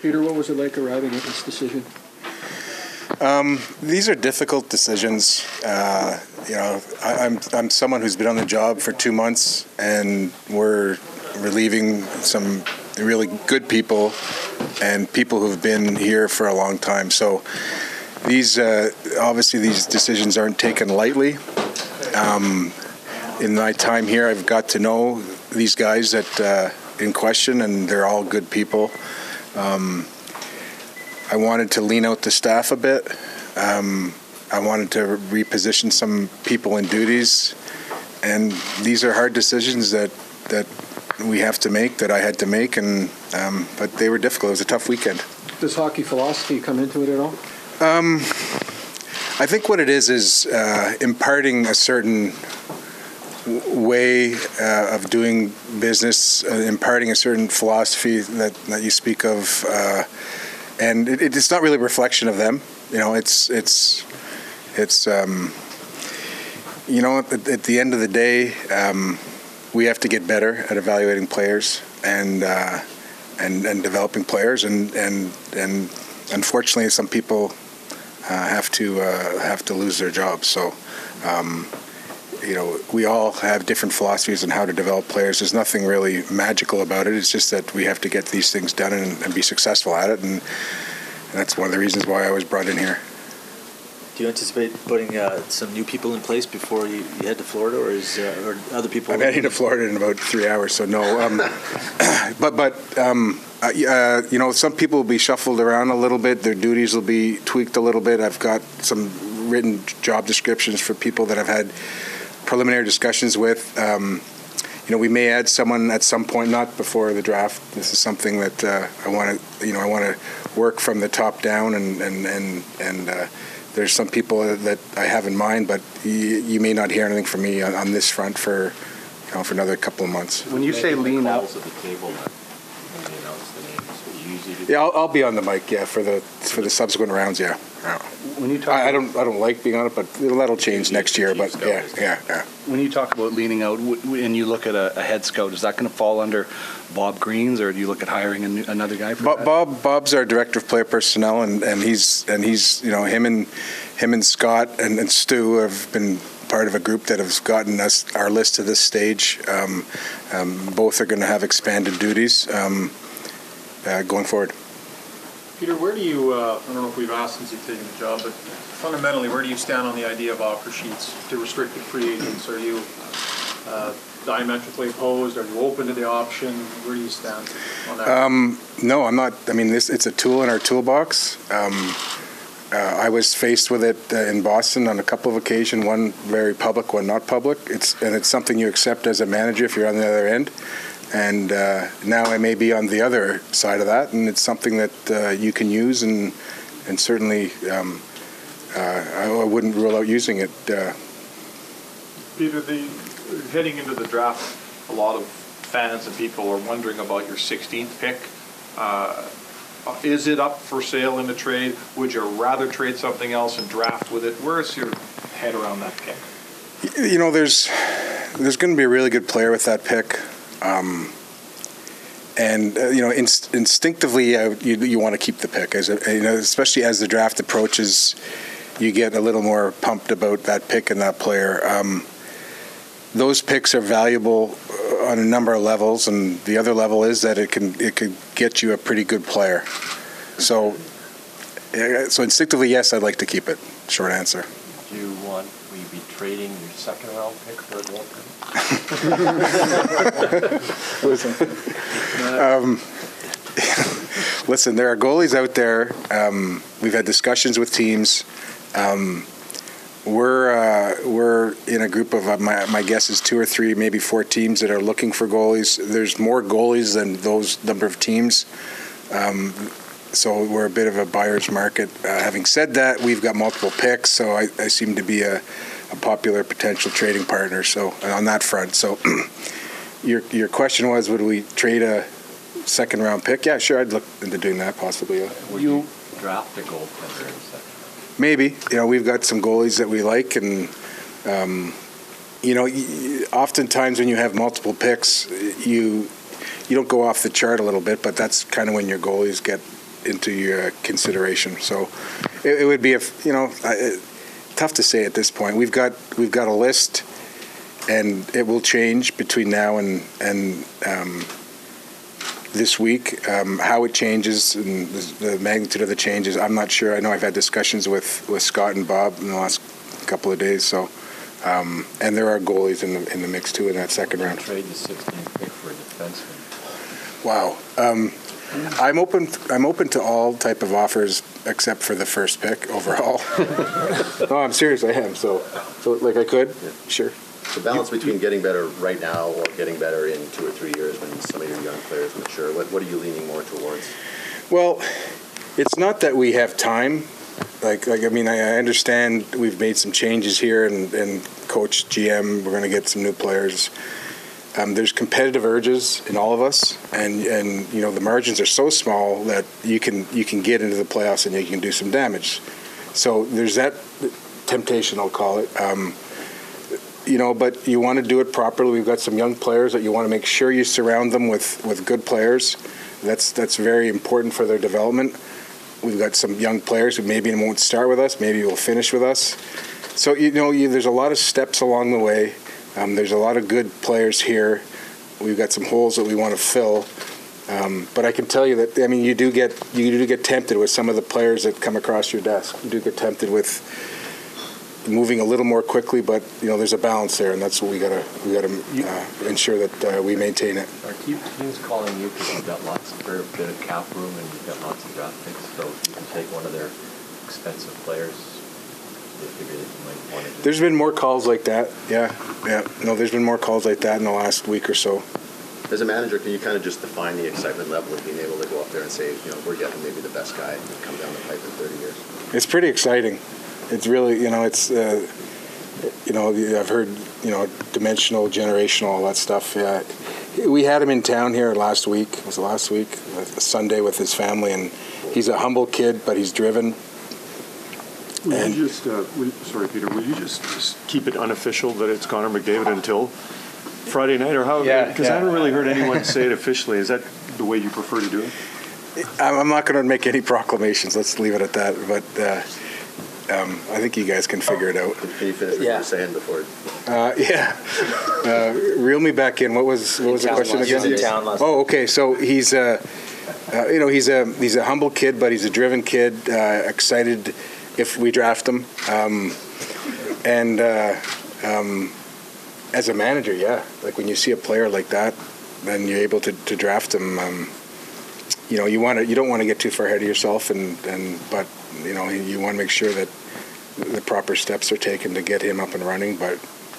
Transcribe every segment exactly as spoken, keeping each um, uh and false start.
Peter, what was it like arriving at this decision? Um, these are difficult decisions. Uh, you know, I, I'm I'm someone who's been on the job for two months, and we're relieving some really good people and people who've been here for a long time. So these uh, obviously these decisions aren't taken lightly. Um, in my time here, I've got to know these guys that uh, in question, and they're all good people. Um, I wanted to lean out the staff a bit. Um, I wanted to reposition some people in duties, and these are hard decisions that that we have to make, that I had to make, and um, but they were difficult. It was a tough weekend. Does hockey philosophy come into it at all? Um, I think what it is is uh, imparting a certain way uh, of doing business, uh, imparting a certain philosophy that, that you speak of, uh, and it, it's not really a reflection of them. You know, it's it's it's um, you know, at, at the end of the day, um, we have to get better at evaluating players and uh, and and developing players, and and and unfortunately, some people uh, have to uh, have to lose their jobs. So. Um, You know, we all have different philosophies on how to develop players. There's nothing really magical about it. It's just that we have to get these things done and, and be successful at it, and, and that's one of the reasons why I was brought in here. Do you anticipate putting uh, some new people in place before you, you head to Florida, or is uh, or other people? I'm heading to Florida in about three hours, so no. Um, but but um, uh, uh, you know, some people will be shuffled around a little bit. Their duties will be tweaked a little bit. I've got some written job descriptions for people that I've had preliminary discussions with. Um, you know, we may add someone at some point, not before the draft. This is something that uh, I want to, you know, I want to work from the top down, and and and and uh, there's some people that I have in mind, but you, you may not hear anything from me on, on this front for, you know, for another couple of months. When you say lean out, yeah, I'll, I'll be on the mic, yeah, for the for the subsequent rounds, yeah. yeah. When you talk, I, I don't I don't like being on it, but that'll change next year. But yeah, yeah, yeah. When you talk about leaning out, and you look at a, a head scout, is that going to fall under Bob Green's, or do you look at hiring a new, another guy for Bob, that? Bob Bob's our director of player personnel, and, and he's and he's you know him and him and Scott and, and Stu have been part of a group that has gotten us our list to this stage. Um, um, both are going to have expanded duties um, uh, going forward. Peter, where do you, uh, I don't know if we've asked since you've taken the job, but fundamentally, where do you stand on the idea of offer sheets to restricted free agents? Are you uh, diametrically opposed? Are you open to the option? Where do you stand on that? Um, no, I'm not. I mean, this it's a tool in our toolbox. Um, uh, I was faced with it uh, in Boston on a couple of occasions, one very public, one not public. It's and it's something you accept as a manager if you're on the other end. And uh, now I may be on the other side of that, and it's something that uh, you can use, and and certainly um, uh, I, I wouldn't rule out using it. Uh, Peter, the, heading into the draft, a lot of fans and people are wondering about your sixteenth pick. Uh, is it up for sale in the trade? Would you rather trade something else and draft with it? Where's your head around that pick? You know, there's there's going to be a really good player with that pick. Um, and uh, you know, inst- instinctively, uh, you you want to keep the pick, as a, you know, especially as the draft approaches, you get a little more pumped about that pick and that player. Um, those picks are valuable on a number of levels, and the other level is that it can it could get you a pretty good player. So, uh, so instinctively, yes, I'd like to keep it. Short answer. Do you want? Will you be trading your second round pick for a goaltender? um, listen, there are goalies out there. Um, we've had discussions with teams. Um, we're uh, we're in a group of uh, my my guess is two or three, maybe four teams that are looking for goalies. There's more goalies than those number of teams. Um, so we're a bit of a buyer's market. Uh, having said that, we've got multiple picks, so I, I seem to be a, a popular potential trading partner. So on that front, so your your question was, would we trade a second round pick? Yeah, sure, I'd look into doing that possibly. Yeah. Would you, you draft a goaltender in second? Maybe. You know, we've got some goalies that we like, and um, you know, oftentimes when you have multiple picks, you you don't go off the chart a little bit, but that's kind of when your goalies get into your consideration. So it, it would be a you know I, tough to say at this point. We've got we've got a list, and it will change between now and and um, this week. Um, how it changes and the, the magnitude of the changes, I'm not sure. I know I've had discussions with, with Scott and Bob in the last couple of days. So, um, and there are goalies in the in the mix too in that second round. Trade the sixteenth pick for a defenseman. Wow. Um, I'm open. I'm open to all type of offers except for the first pick overall. No, I'm serious. I am. So, so like I could, Yeah. sure. The balance between getting better right now or getting better in two or three years when some of your young players mature, what, what are you leaning more towards? Well, it's not that we have time. Like, like I mean, I, I understand we've made some changes here, and, and coach, G M, we're going to get some new players. Um, there's competitive urges in all of us, and, and you know the margins are so small that you can you can get into the playoffs and you can do some damage. So there's that temptation, I'll call it. Um, you know, but you want to do it properly. We've got some young players that you want to make sure you surround them with, with good players. That's that's very important for their development. We've got some young players who maybe won't start with us, maybe will finish with us. So you know, you, there's a lot of steps along the way. Um, there's a lot of good players here. We've got some holes that we want to fill. Um, but I can tell you that I mean, you do get you do get tempted with some of the players that come across your desk. You do get tempted with moving a little more quickly, but you know, there's a balance there, and that's what we gotta we gotta uh, ensure that uh, we maintain it. Are te- teams calling you because you've got lots of fair bit of cap room and you've got lots of draft picks, so you can take one of their expensive players? They figure that you might want to. There's been more calls like that. Yeah, yeah. No, there's been more calls like that in the last week or so. As a manager, can you kind of just define the excitement level of being able to go up there and say, you know, we're getting maybe the best guy and come down the pipe in thirty years? It's pretty exciting. It's really, you know, it's, uh, you know, I've heard, you know, dimensional, generational, all that stuff. Yeah, we had him in town here last week. Was it last week? Sunday with his family, and he's a humble kid, but he's driven. Will And- you just, uh, will, sorry, Peter, will you just, just keep it unofficial that it's Connor McDavid until Friday night, or how? Yeah, Because yeah. I haven't really heard anyone say it officially. Is that the way you prefer to do it? I'm I'm not going to make any proclamations. Let's leave it at that. But uh, um, I think you guys can figure it out. Can can you finish what Yeah. you were saying before? Uh, yeah. Uh, reel me back in. What was what was the town question last- again? he was in town last Oh, okay. So he's a, uh, you know, he's a he's a humble kid, but he's a driven kid. Uh, excited if we draft him, um, and uh, um, as a manager, yeah, like when you see a player like that, then you're able to, to draft him. Um, you know, you want to you don't want to get too far ahead of yourself, and, and but you know you want to make sure that the proper steps are taken to get him up and running, but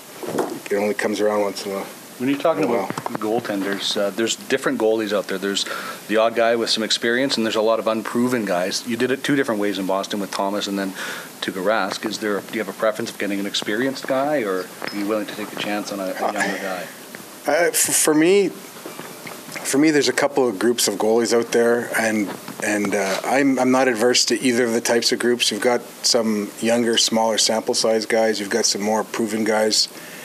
it only comes around once in a while. When you're talking Oh, about goaltenders, uh, there's different goalies out there. There's the odd guy with some experience, and there's a lot of unproven guys. You did it two different ways in Boston with Thomas and then Tuukka Rask. Is there? Do you have a preference of getting an experienced guy, or are you willing to take a chance on a, a younger guy? Uh, f- for me, for me, there's a couple of groups of goalies out there, and and uh, I'm I'm not adverse to either of the types of groups. You've got some younger, smaller sample size guys. You've got some more proven guys.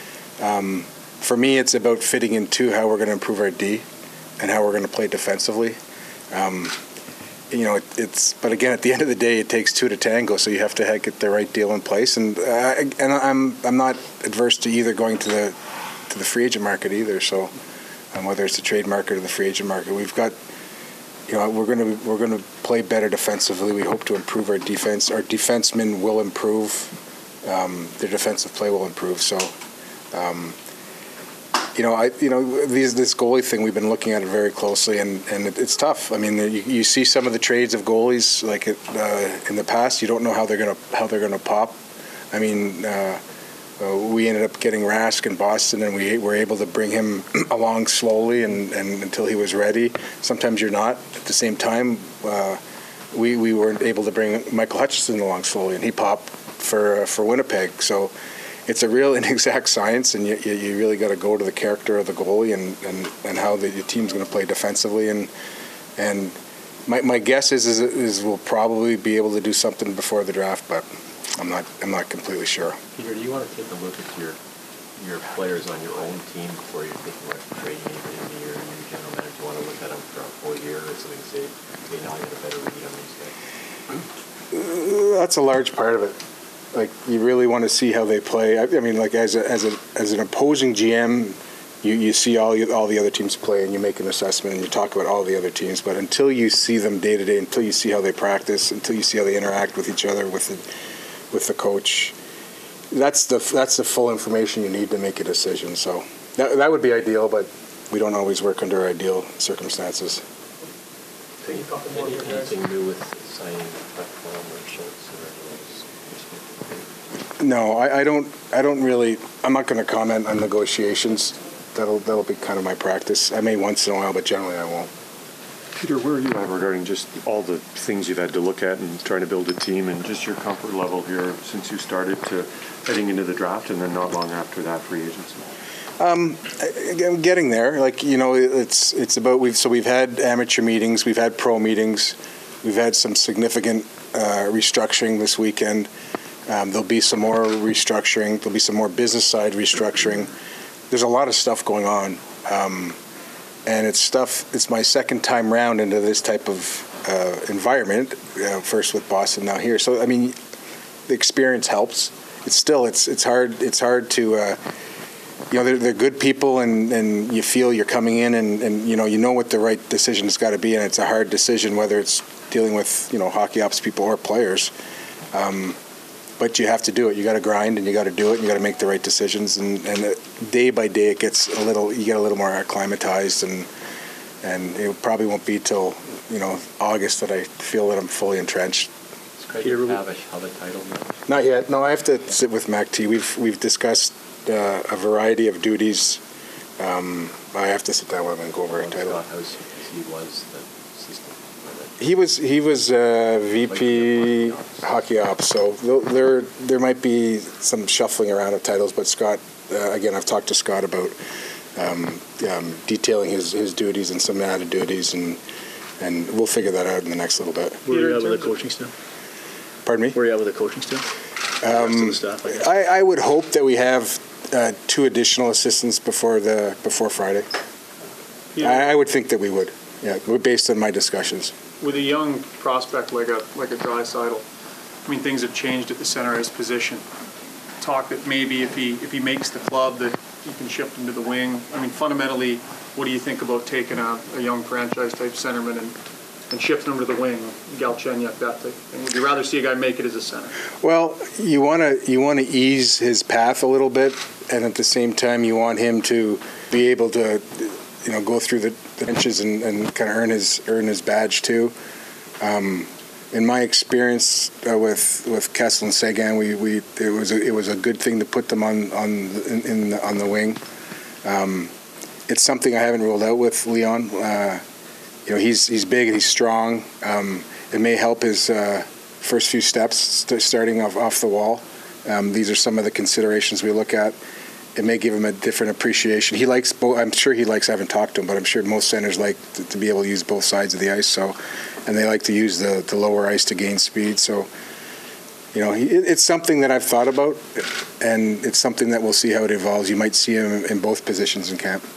Um, for me, it's about fitting into how we're going to improve our D, and how we're going to play defensively. Um, you know, it, it's but again, at the end of the day, it takes two to tango. So you have to get the right deal in place, and uh, and I'm I'm not adverse to either going to the to the free agent market either. So. Um, whether it's the trade market or the free agent market, we've got, you know, we're going to we're going to play better defensively. We hope to improve our defense. Our defensemen will improve. Um, their defensive play will improve. So, um, you know, I you know these this goalie thing, we've been looking at it very closely, and, and it, it's tough. I mean, you, you see some of the trades of goalies like it, uh, in the past. You don't know how they're gonna how they're gonna pop. I mean. Uh, Uh, we ended up getting Rask in Boston, and we were able to bring him along slowly and, and until he was ready. Sometimes you're not. At the same time, uh, we we weren't able to bring Michael Hutchinson along slowly, and he popped for uh, for Winnipeg. So it's a real inexact science, and you, you, you really got to go to the character of the goalie and, and, and how the, the team's going to play defensively. And and my my guess is, is is we'll probably be able to do something before the draft, but I'm not I'm not completely sure. Peter, do you want to take a look at your your players on your own team before you're thinking about trading anything in the year? You general manager, want to look at them for a full year or something, say, hey, now I got a better read on these guys? That's a large part of it. Like, you really want to see how they play. I, I mean, like, as a, as a as an opposing G M, you, you see all you, all the other teams play, and you make an assessment, and you talk about all the other teams. But until you see them day to day, until you see how they practice, until you see how they interact with each other, with the, with the coach, that's the that's the full information you need to make a decision. So that that would be ideal, but we don't always work under ideal circumstances. Anything new with signing Platform or Schultz or No, I, I don't. I don't really. I'm not going to comment on negotiations. That'll that'll be kind of my practice. I may once in a while, but generally I won't. Peter, where are you at regarding just all the things you've had to look at and trying to build a team, and just your comfort level here since you started to heading into the draft, and then not long after that, free agency? Um, I, I'm getting there. Like, you know, it's it's about we've so we've had amateur meetings, we've had pro meetings, we've had some significant uh, restructuring this weekend. Um, there'll be some more restructuring. There'll be some more business side restructuring. There's a lot of stuff going on, um, and it's stuff. It's my second time round into this type of uh, environment. Uh, first with Boston, now here. So I mean, the experience helps. It's still it's it's hard. It's hard to. Uh, You know, they're, they're good people, and, and you feel you're coming in, and, and you know you know what the right decision has got to be, and it's a hard decision whether it's dealing with you know hockey ops people or players. Um, but you have to do it. You got to grind, and you got to do it. And you got to make the right decisions, and, and uh, day by day it gets a little. You get a little more acclimatized, and and it probably won't be till you know August that I feel that I'm fully entrenched. It's Craig Pavish have a title now? Not yet. No, I have to sit with Mac T. We've we've discussed. Uh, a variety of duties. Um, I have to sit down with him and go over a title. Scott House, he was the assistant. He was he was uh, V P hockey ops, so there there might be some shuffling around of titles. But Scott, uh, again, I've talked to Scott about um, um, detailing his, his duties and some added duties, and and we'll figure that out in the next little bit. Where are you at with the coaching staff? Pardon me? Where are you at with the coaching staff? Um, the staff, I, I, I would hope that we have uh, two additional assistants before the before Friday. Yeah. I, I would think that we would. Yeah, based on my discussions. With a young prospect like a like a Draisaitl, I mean, things have changed at the center ice position. Talk that maybe if he if he makes the club that you can shift him to the wing. I mean, fundamentally, what do you think about taking a, a young franchise type centerman and and shifting him to the wing, Galchenyuk, that type of thing? Would you rather see a guy make it as a center? Well, you want to you want to ease his path a little bit, and at the same time, you want him to be able to, you know, go through the, the benches and, and kind of earn his earn his badge too. Um, in my experience uh, with with Kessel and Sagan, we, we it was a, it was a good thing to put them on on in, in the, on the wing. Um, it's something I haven't ruled out with Leon. Uh, you know, he's he's big and he's strong. Um, it may help his uh, first few steps st- starting off off the wall. Um, these are some of the considerations we look at. It may give him a different appreciation. He likes both. I'm sure he likes. I haven't talked to him, but I'm sure most centers like to, to be able to use both sides of the ice. So, and they like to use the, the lower ice to gain speed. So, you know, he, it's something that I've thought about, and it's something that we'll see how it evolves. You might see him in both positions in camp.